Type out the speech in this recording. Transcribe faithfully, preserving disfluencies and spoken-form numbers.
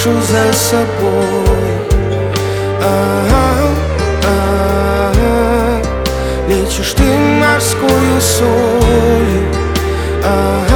слышу за собой. А-а-а, а-а-а. Лечишь ты морскую солью. А-а-а.